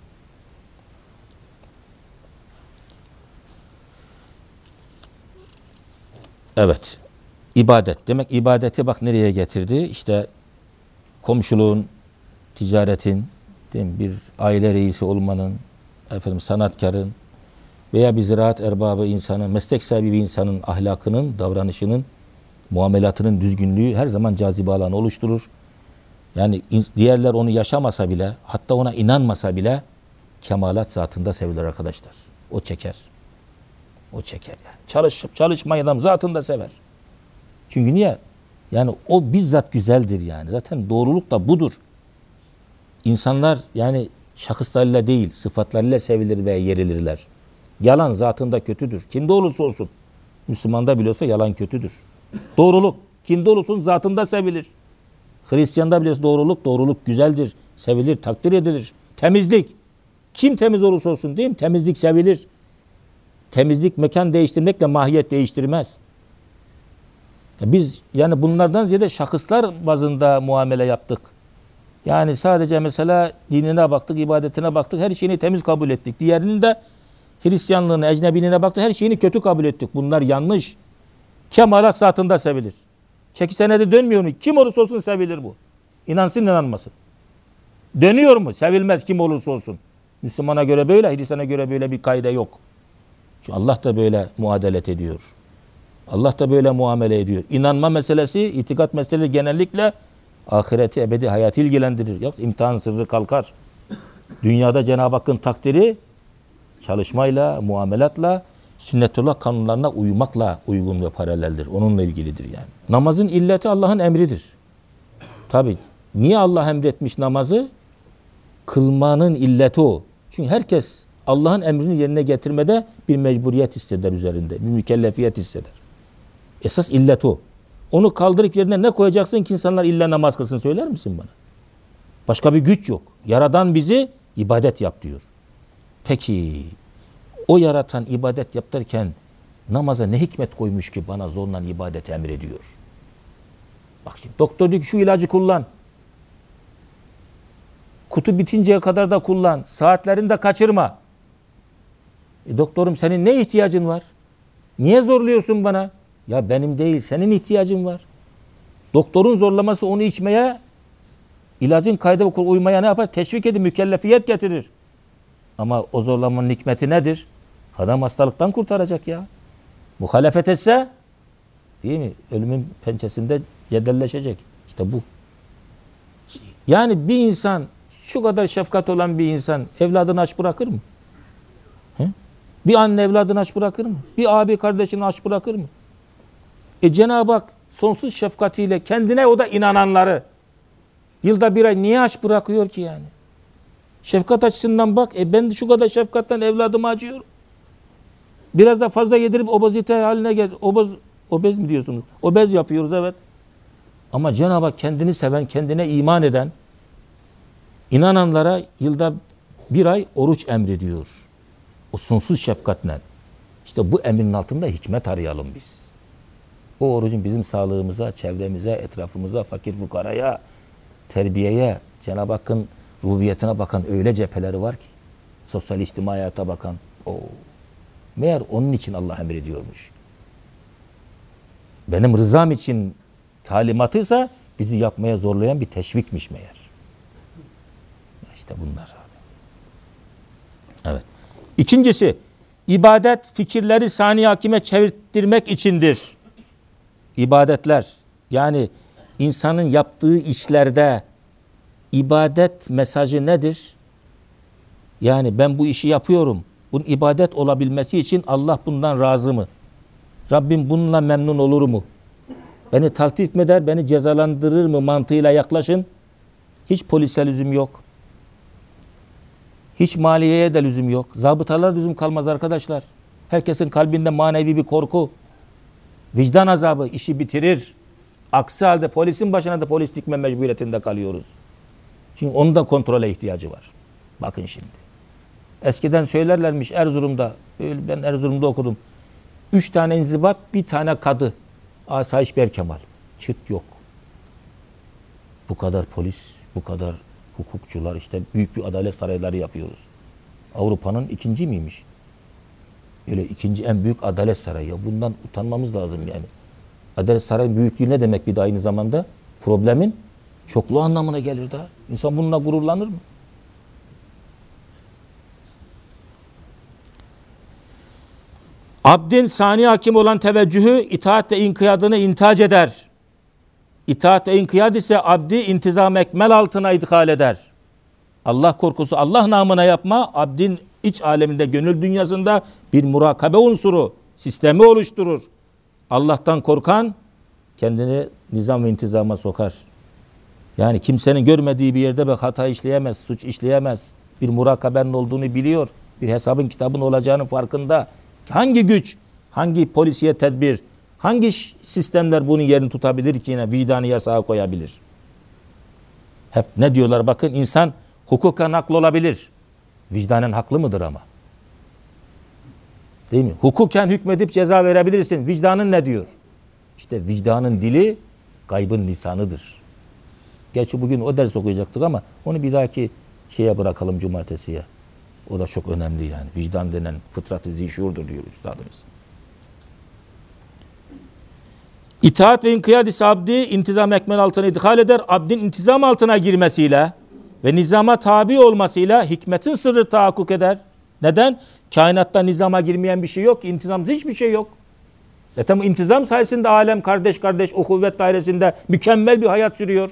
Evet. İbadet. Demek ibadeti bak nereye getirdi? İşte komşuluğun, ticaretin, değil mi? Bir aile reisi olmanın, efendim sanatkarın veya bir ziraat erbabı insanın, meslek sahibi bir insanın ahlakının, davranışının, muamelatının düzgünlüğü her zaman cazibe alanı oluşturur. Yani diğerler onu yaşamasa bile, hatta ona inanmasa bile kemalat zatında sevilir arkadaşlar. O çeker. O çeker yani. Çalışıp çalışmayı adam zatında sever. Çünkü niye? Yani o bizzat güzeldir yani. Zaten doğruluk da budur. İnsanlar yani şahıslarıyla değil, sıfatlarıyla sevilir ve yerilirler. Yalan zatında kötüdür. Kimde olursa olsun. Müslümanda biliyorsa yalan kötüdür. Doğruluk kimde olursa zatında sevilir. Hristiyanda biliyorsa doğruluk, doğruluk güzeldir. Sevilir, takdir edilir. Temizlik. Kim temiz olursa olsun değil mi? Temizlik sevilir. Temizlik mekan değiştirmekle mahiyet değiştirmez. Biz yani bunlardan ziyade şahıslar bazında muamele yaptık. Yani sadece mesela dinine baktık, ibadetine baktık, her şeyini temiz kabul ettik. Diğerinin de Hristiyanlığına, ecnebiliğine baktık, her şeyini kötü kabul ettik. Bunlar yanlış. Kemalat zatında sevilir. Çeki senedi dönmüyor mu? Kim olursa olsun sevilir bu. İnansın inanmasın. Dönüyor mu? Sevilmez kim olursa olsun. Müslümana göre böyle, Hristiyana göre böyle bir kaide yok. Çünkü Allah da böyle muadelet ediyor. Allah da böyle muamele ediyor. İnanma meselesi, itikat meseleleri genellikle ahireti, ebedi hayatı ilgilendirir. Yoksa imtihan sırrı kalkar. Dünyada Cenab-ı Hakk'ın takdiri çalışmayla, muamelatla, sünnetullah kanunlarına uymakla uygun ve paraleldir. Onunla ilgilidir yani. Namazın illeti Allah'ın emridir. Tabi niye Allah emretmiş namazı? Kılmanın illeti o. Çünkü herkes Allah'ın emrini yerine getirmede bir mecburiyet hisseder üzerinde. Bir mükellefiyet hisseder. Esas illet o. Onu kaldırıp yerine ne koyacaksın ki insanlar illa namaz kılsın söyler misin bana? Başka bir güç yok. Yaradan bizi ibadet yap diyor. Peki o yaratan ibadet yaptırırken namaza ne hikmet koymuş ki bana zorla ibadet emrediyor? Bak şimdi doktor diyor ki şu ilacı kullan. Kutu bitinceye kadar da kullan. Saatlerini de kaçırma. E doktorum senin ne ihtiyacın var? Niye zorluyorsun bana? Ya benim değil senin ihtiyacın var. Doktorun zorlaması onu içmeye, ilacın kayda uymaya ne yapar? Teşvik edin, mükellefiyet getirir. Ama o zorlamanın hikmeti nedir? Adam hastalıktan kurtaracak ya. Muhalefet etse, değil mi? Ölümün pençesinde cedelleşecek. İşte bu. Yani bir insan, şu kadar şefkat olan bir insan evladını aç bırakır mı? He? Bir anne evladını aç bırakır mı? Bir abi kardeşini aç bırakır mı? E Cenab-ı Hak sonsuz şefkatiyle kendine o da inananları yılda bir ay niye aç bırakıyor ki yani? Şefkat açısından bak. E ben de şu kadar şefkatten evladımı acıyorum. Biraz da fazla yedirip obezite haline gel. Obez, obez mi diyorsunuz? Obez yapıyoruz evet. Ama Cenab-ı Hak kendini seven, kendine iman eden inananlara yılda bir ay oruç emrediyor. O sonsuz şefkatle. İşte bu emrin altında hikmet arayalım biz. O orucun bizim sağlığımıza, çevremize, etrafımıza, fakir fukaraya, terbiyeye, Cenab-ı Hakk'ın rububiyetine bakan öyle cepheleri var ki, sosyal içtimai hayata bakan, o meğer onun için Allah emrediyormuş. Benim rızam için talimatıysa bizi yapmaya zorlayan bir teşvikmiş meğer. İşte bunlar abi. Evet. İkincisi, ibadet fikirleri sani hakime çevirttirmek içindir. İbadetler, yani insanın yaptığı işlerde ibadet mesajı nedir? Yani ben bu işi yapıyorum. Bunun ibadet olabilmesi için Allah bundan razı mı? Rabbim bununla memnun olur mu? Beni taltif mi eder, beni cezalandırır mı mantığıyla yaklaşın. Hiç polise lüzum yok. Hiç maliyeye de lüzum yok. Zabıtalar lüzum kalmaz arkadaşlar. Herkesin kalbinde manevi bir korku. Vicdan azabı işi bitirir. Aksi halde polisin başına da polis dikme mecburiyetinde kalıyoruz. Çünkü onun da kontrole ihtiyacı var. Bakın şimdi. Eskiden söylerlermiş Erzurum'da. Ben Erzurum'da okudum. Üç tane inzibat, bir tane kadı. Asayiş Berkemal. Çıt yok. Bu kadar polis, bu kadar hukukçular, işte büyük bir adalet sarayları yapıyoruz. Avrupa'nın ikinci miymiş? Öyle ikinci en büyük adalet sarayı. Bundan utanmamız lazım yani. Adalet sarayının büyüklüğü ne demek bir de aynı zamanda? Problemin çokluğu anlamına gelir daha. İnsan bununla gururlanır mı? Abdin sani hakim olan teveccühü itaat ve inkiyadını intihac eder. İtaat ve inkiyad ise abdi intizam ekmel altına idhal eder. Allah korkusu Allah namına yapma, abdin iç aleminde, gönül dünyasında bir murakabe unsuru, sistemi oluşturur. Allah'tan korkan kendini nizam ve intizama sokar. Yani kimsenin görmediği bir yerde bak hata işleyemez, suç işleyemez. Bir murakabenin olduğunu biliyor. Bir hesabın kitabın olacağının farkında. Hangi güç, hangi polisiye tedbir, hangi sistemler bunun yerini tutabilir ki yine vicdanı yasağa koyabilir? Hep ne diyorlar bakın, insan hukuken haklı olabilir. Vicdanen haklı mıdır ama? Değil mi? Hukuken hükmedip ceza verebilirsin. Vicdanın ne diyor? İşte vicdanın dili gaybın lisanıdır. Gerçi bugün o ders okuyacaktık ama onu bir dahaki şeye bırakalım, cumartesiye. O da çok önemli yani. Vicdan denen fıtrat-ı zişurdur diyor üstadımız. İtaat ve inkiyad ise abdi intizam ekmel altına idhal eder. Abdin intizam altına girmesiyle ve nizama tabi olmasıyla hikmetin sırrı tahakkuk eder. Neden? Kainatta nizama girmeyen bir şey yok ki. İntizamsız hiçbir şey yok. Zaten bu intizam sayesinde alem kardeş kardeş uhuvvet dairesinde mükemmel bir hayat sürüyor.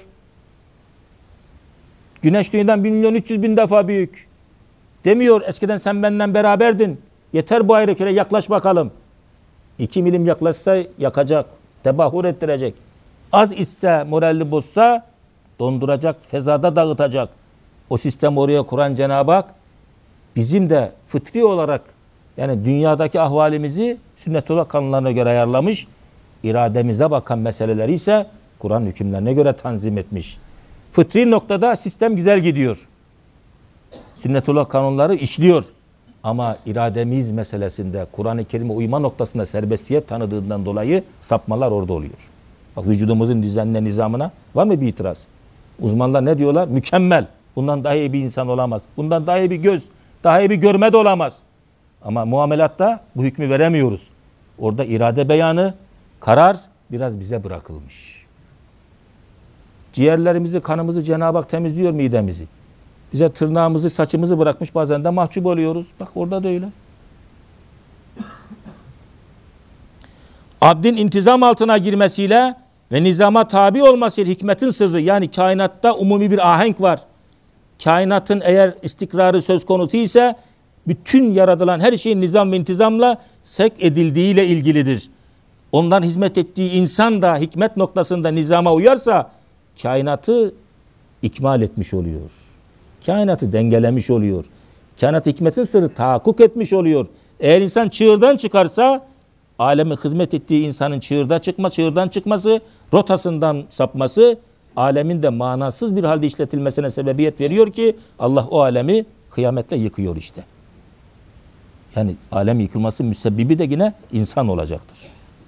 Güneş dünyadan bir milyon üç yüz bin defa büyük. Demiyor eskiden sen benden beraberdin. Yeter bu ayrı köre, yaklaş bakalım. İki milim yaklaşsa yakacak. Tebahur ettirecek. Az ise moralli bozsa donduracak, fezada dağıtacak. O sistem oraya kuran Cenab-ı Hak bizim de fıtri olarak yani dünyadaki ahvalimizi sünnetullah kanunlarına göre ayarlamış. İrademize bakan meseleleri ise Kur'an hükümlerine göre tanzim etmiş. Fıtri noktada sistem güzel gidiyor. Sünnetullah kanunları işliyor. Ama irademiz meselesinde Kur'an-ı Kerim'e uyma noktasında serbestiyet tanıdığından dolayı sapmalar orada oluyor. Bak vücudumuzun düzenine, nizamına var mı bir itiraz? Uzmanlar ne diyorlar? Mükemmel. Bundan daha iyi bir insan olamaz. Bundan daha iyi bir göz, daha iyi bir görme de olamaz. Ama muamelatta bu hükmü veremiyoruz. Orada irade beyanı, karar biraz bize bırakılmış. Ciğerlerimizi, kanımızı Cenab-ı Hak temizliyor, midemizi. Bize tırnağımızı, saçımızı bırakmış, bazen de mahcup oluyoruz. Bak orada da öyle. Abdin intizam altına girmesiyle ve nizama tabi olmasıyla hikmetin sırrı, yani kainatta umumi bir ahenk var. Kainatın eğer istikrarı söz konusu ise bütün yaratılan her şeyin nizam ve intizamla sevk edildiğiyle ilgilidir. Ondan hizmet ettiği insan da hikmet noktasında nizama uyarsa kainatı ikmal etmiş oluyor. Kainatı dengelemiş oluyor. Kainat hikmetin sırrı tahakkuk etmiş oluyor. Eğer insan çığırdan çıkarsa aleme hizmet ettiği insanın çığırda çıkma, çığırdan çıkması, rotasından sapması alemin de manasız bir halde işletilmesine sebebiyet veriyor ki Allah o alemi kıyamette yıkıyor işte. Yani alem yıkılması müsebbibi de yine insan olacaktır.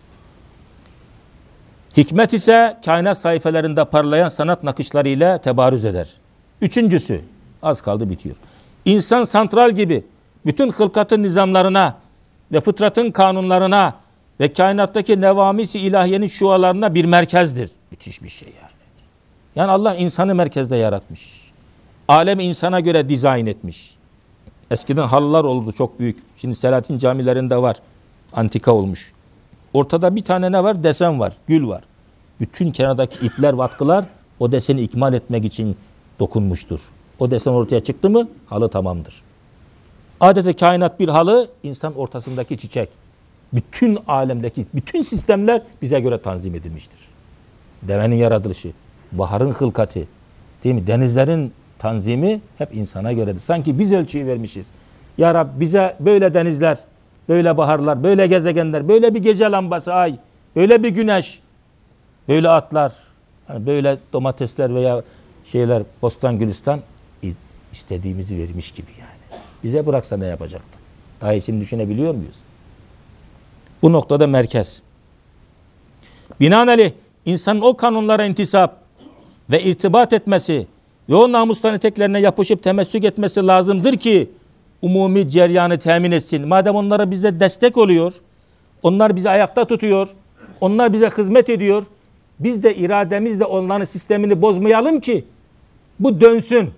Hikmet ise kainat sayfalarında parlayan sanat nakışlarıyla tebarüz eder. Üçüncüsü, az kaldı bitiyor. İnsan santral gibi bütün hılkatın nizamlarına ve fıtratın kanunlarına ve kainattaki nevamisi ilahiyenin şualarına bir merkezdir. Müthiş bir şey yani. Yani Allah insanı merkezde yaratmış. Alemi insana göre dizayn etmiş. Eskiden halılar oldu çok büyük. Şimdi Selahattin camilerinde var. Antika olmuş. Ortada bir tane ne var? Desen var, gül var. Bütün kenardaki ipler, vatkılar o deseni ikmal etmek için dokunmuştur. O desen ortaya çıktı mı halı tamamdır. Adeta kainat bir halı, insan ortasındaki çiçek. Bütün alemdeki, bütün sistemler bize göre tanzim edilmiştir. Devenin yaratılışı, baharın hılkati, değil mi? Denizlerin tanzimi hep insana göredir. Sanki biz ölçüyü vermişiz. Ya Rab bize böyle denizler, böyle baharlar, böyle gezegenler, böyle bir gece lambası ay, böyle bir güneş, böyle atlar, yani böyle domatesler veya şeyler, bostan gülistan istediğimizi vermiş gibi yani. Bize bıraksa ne yapacaktık? Daha iyisini düşünebiliyor muyuz? Bu noktada merkez. Binaenaleyh insanın o kanunlara intisap ve irtibat etmesi ve o namustan eteklerine yapışıp temessük etmesi lazımdır ki umumi ceryanı temin etsin. Madem onlara bize destek oluyor, onlar bizi ayakta tutuyor, onlar bize hizmet ediyor, biz de irademizle onların sistemini bozmayalım ki bu dönsün.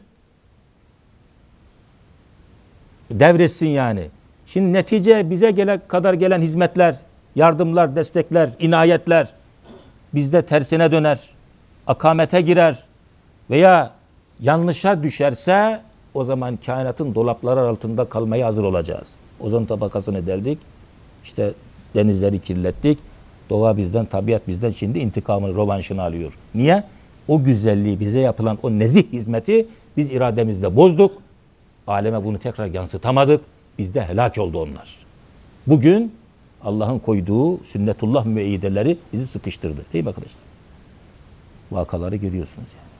Devretsin yani. Şimdi netice bize gele kadar gelen hizmetler, yardımlar, destekler, inayetler bizde tersine döner, akamete girer veya yanlışa düşerse o zaman kainatın dolapları altında kalmaya hazır olacağız. Ozon tabakasını deldik, işte denizleri kirlettik, doğa bizden, tabiat bizden şimdi intikamını, rövanşını alıyor. Niye? O güzelliği, bize yapılan o nezih hizmeti biz irademizle bozduk. Aleme bunu tekrar yansıtamadık. Bizde helak oldu onlar. Bugün Allah'ın koyduğu sünnetullah müeyyideleri bizi sıkıştırdı. Değil mi arkadaşlar? Vakaları görüyorsunuz yani.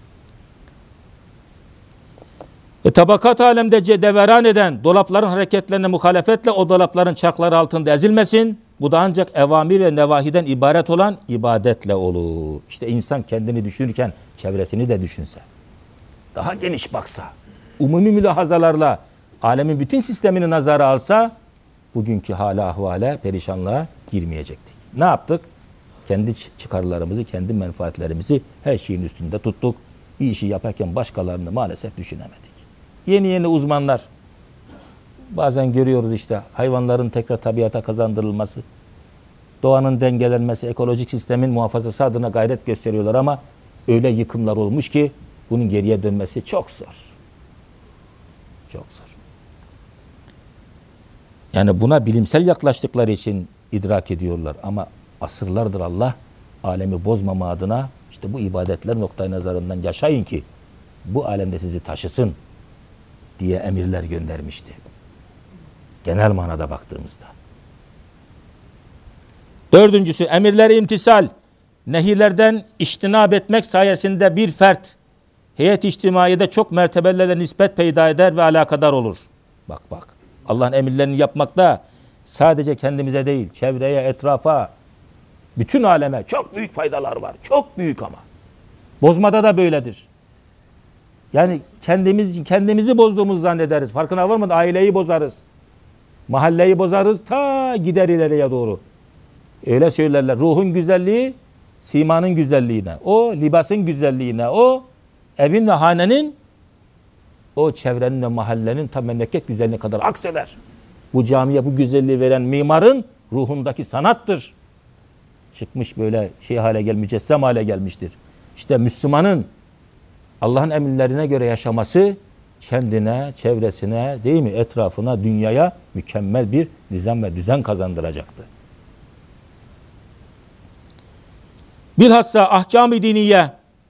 Ve tabakat alemde deveran eden dolapların hareketlerine muhalefetle o dolapların çarkları altında ezilmesin. Bu da ancak evamir ve nevahiden ibaret olan ibadetle olur. İşte insan kendini düşünürken çevresini de düşünse. Daha geniş baksa. Umumi mülahazalarla alemin bütün sistemini nazara alsa bugünkü hale ahvale perişanlığa girmeyecektik. Ne yaptık? Kendi çıkarlarımızı, kendi menfaatlerimizi her şeyin üstünde tuttuk. Bir işi yaparken başkalarını maalesef düşünemedik. Yeni yeni uzmanlar, bazen görüyoruz işte hayvanların tekrar tabiata kazandırılması, doğanın dengelenmesi, ekolojik sistemin muhafazası adına gayret gösteriyorlar ama öyle yıkımlar olmuş ki bunun geriye dönmesi çok zor. Çok zor. Yani buna bilimsel yaklaştıkları için idrak ediyorlar ama asırlardır Allah alemi bozmama adına işte bu ibadetler noktayı nazarından yaşayın ki bu alemde sizi taşısın diye emirler göndermişti. Genel manada baktığımızda. Dördüncüsü emirleri imtisal, nehilerden iştinab etmek sayesinde bir fert heyet içtimaiyede çok mertebelerle nispet peyda eder ve alakadar olur. Bak bak. Allah'ın emirlerini yapmakta sadece kendimize değil, çevreye, etrafa, bütün aleme çok büyük faydalar var. Çok büyük ama. Bozmada da böyledir. Yani kendimiz kendimizi bozduğumuzu zannederiz. Farkına varmadan aileyi bozarız. Mahalleyi bozarız ta gider ileriye doğru. Öyle söylerler. Ruhun güzelliği simanın güzelliğine, o libasın güzelliğine, o evin ve hanenin, o çevrenin ve mahallenin tam memleket güzelliğine kadar akseder. Bu camiye bu güzelliği veren mimarın ruhundaki sanattır. Çıkmış böyle şey hale gel, mücessem hale gelmiştir. İşte Müslümanın Allah'ın emirlerine göre yaşaması, kendine, çevresine, değil mi, etrafına, dünyaya mükemmel bir nizam ve düzen kazandıracaktı. Bilhassa ahkam-ı diniye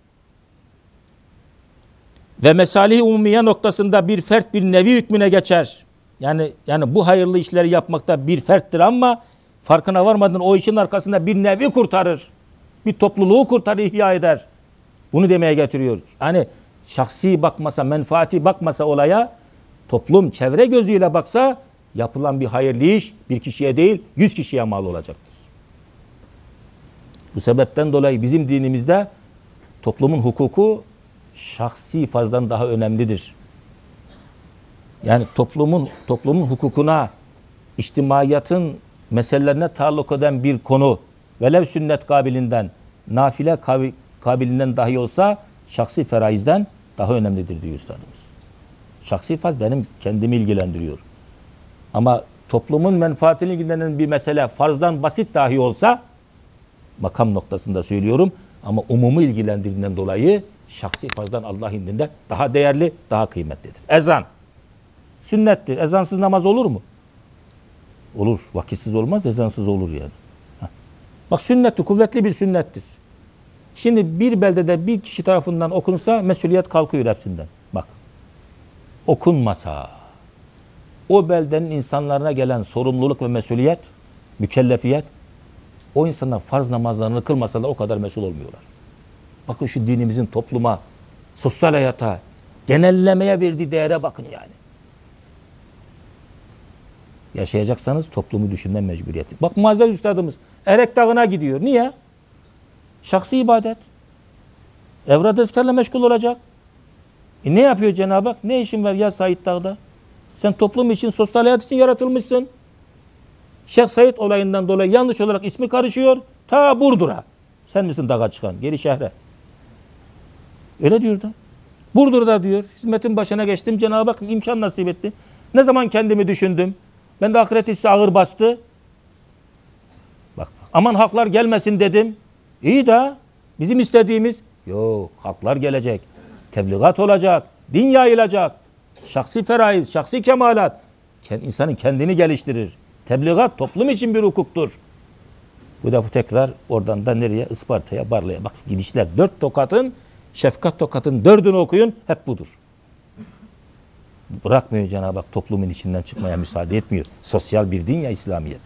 ve mesalih-i umumiye noktasında bir fert bir nevi hükmüne geçer. Yani yani bu hayırlı işleri yapmakta bir ferttir ama farkına varmadan o işin arkasında bir nevi kurtarır. Bir topluluğu kurtarır, ihya eder. Bunu demeye getiriyor. Yani şahsi bakmasa, menfaati bakmasa olaya, toplum çevre gözüyle baksa yapılan bir hayırlı iş bir kişiye değil yüz kişiye mal olacaktır. Bu sebepten dolayı bizim dinimizde toplumun hukuku şahsi fazdan daha önemlidir. Yani toplumun toplumun hukukuna, içtimaiyatın meselelerine taalluk eden bir konu velev sünnet kabilinden, nafile kabilinden dahi olsa şahsi feraizden daha önemlidir diyor üstadımız. Şahsi farz benim kendimi ilgilendiriyor. Ama toplumun menfaatini ilgilenen bir mesele farzdan basit dahi olsa, makam noktasında söylüyorum, ama umumu ilgilendirdiğinden dolayı şahsi farzdan Allah indinde daha değerli, daha kıymetlidir. Ezan sünnettir. Ezansız namaz olur mu? Olur. Vakitsiz olmaz, ezansız olur yani. Heh. Bak sünnettir, kuvvetli bir sünnettir. Şimdi bir beldede bir kişi tarafından okunsa mesuliyet kalkıyor hepsinden. Bak. Okunmasa o beldenin insanlarına gelen sorumluluk ve mesuliyet, mükellefiyet, o insanlar farz namazlarını kılmasalar o kadar mesul olmuyorlar. Bakın şu dinimizin topluma, sosyal hayata, genellemeye verdiği değere bakın yani. Yaşayacaksanız toplumu düşünme mecburiyeti. Bak Muazzez Üstadımız Erek Dağı'na gidiyor. Niye? Şahsi ibadet. Evrad-ı ezkarla meşgul olacak. E ne yapıyor Cenab-ı Hak? Ne işin var ya Said Dağ'da? Sen toplum için, sosyal hayat için yaratılmışsın. Şeyh Said olayından dolayı yanlış olarak ismi karışıyor. Ta Burdur'a. Sen misin dağa çıkan? Geri şehre. Öyle diyor da. Burdur'da diyor. Hizmetin başına geçtim. Cenab-ı Hak imkan nasip etti. Ne zaman kendimi düşündüm? Ben de ahiret hissi ağır bastı. Bak, bak. Aman haklar gelmesin dedim. İyi de bizim istediğimiz yok. Haklar gelecek. Tebligat olacak. Din yayılacak. Şahsi feraiz, şahsi kemalat. İnsanın kendini geliştirir. Tebligat toplum için bir hukuktur. Bu defa tekrar oradan da nereye? Isparta'ya, Barla'ya. Bak gidişler. Dört tokatın, şefkat tokatın dördünü okuyun. Hep budur. Bırakmıyor Cenab-ı Hak, toplumun içinden çıkmaya müsaade etmiyor. Sosyal bir din ya İslamiyet.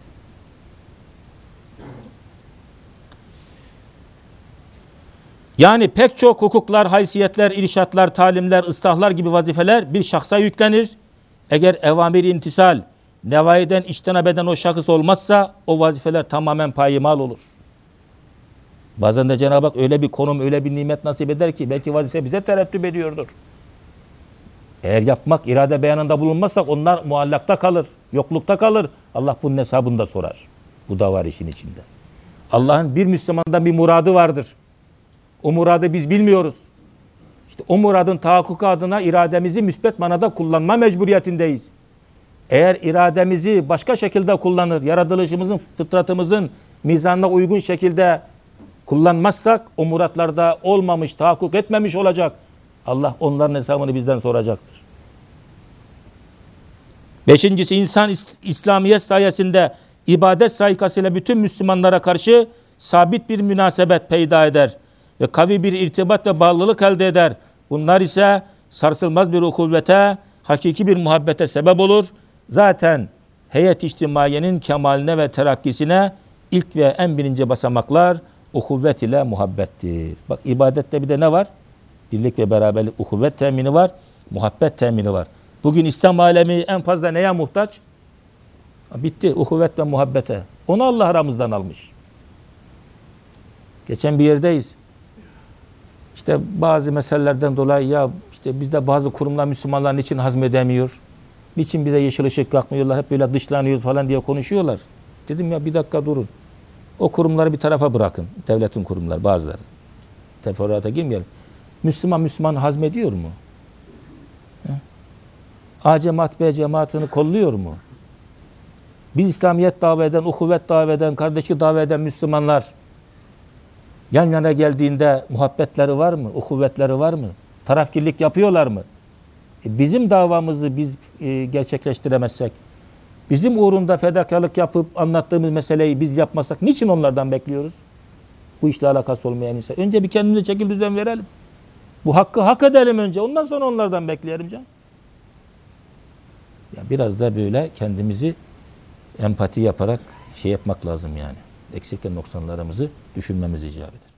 Yani pek çok hukuklar, haysiyetler, irşatlar, talimler, ıslahlar gibi vazifeler bir şahsa yüklenir. Eğer evamir-i intisal, nevayiden içtinab eden o şahıs olmazsa o vazifeler tamamen payimal olur. Bazen de Cenab-ı Hak öyle bir konum, öyle bir nimet nasip eder ki belki vazife bize terettüp ediyordur. Eğer yapmak, irade beyanında bulunmazsak onlar muallakta kalır, yoklukta kalır. Allah bunun hesabını da sorar. Bu da var işin içinde. Allah'ın bir Müslümandan bir muradı vardır. O muradı biz bilmiyoruz. İşte o muradın tahakkuku adına irademizi müsbet manada kullanma mecburiyetindeyiz. Eğer irademizi başka şekilde kullanır, yaratılışımızın, fıtratımızın mizanına uygun şekilde kullanmazsak o muratlarda olmamış, tahakkuk etmemiş olacak. Allah onların hesabını bizden soracaktır. Beşincisi, insan İslamiyet sayesinde ibadet saikasıyla bütün Müslümanlara karşı sabit bir münasebet peyda eder ve kavi bir irtibat ve bağlılık elde eder. Bunlar ise sarsılmaz bir ukuvvete, hakiki bir muhabbete sebep olur. Zaten heyet-i içtimaiyenin kemaline ve terakkisine ilk ve en birinci basamaklar ukuvvet ile muhabbettir. Bak ibadette bir de ne var? Birlik ve beraberlik, ukuvvet temini var, muhabbet temini var. Bugün İslam alemi en fazla neye muhtaç? Bitti, ukuvvet ve muhabbete. Onu Allah aramızdan almış. Geçen bir yerdeyiz. İşte bazı meselelerden dolayı ya işte bizde bazı kurumlar Müslümanların için hazmedemiyor. Niçin bize yeşil ışık yakmıyorlar, hep böyle dışlanıyoruz falan diye konuşuyorlar. Dedim ya bir dakika durun. O kurumları bir tarafa bırakın. Devletin kurumları bazıları. Teferruata girmeyelim. Müslüman Müslüman hazmediyor mu? He? A cemaat B cemaatini kolluyor mu? Biz İslamiyet davet eden, ukuvvet davet eden, kardeşlik davet eden Müslümanlar yan yana geldiğinde muhabbetleri var mı? Ukuvvetleri var mı? Tarafkirlik yapıyorlar mı? E, bizim davamızı biz e, gerçekleştiremezsek, bizim uğrunda fedakarlık yapıp anlattığımız meseleyi biz yapmasak niçin onlardan bekliyoruz? Bu işle alakası olmayan insan. Önce bir kendimize çekil düzen verelim. Bu hakkı hak edelim önce. Ondan sonra onlardan bekleyelim can. Ya biraz da böyle kendimizi empati yaparak şey yapmak lazım yani. Eksik ve noksanlarımızı düşünmemiz icap eder.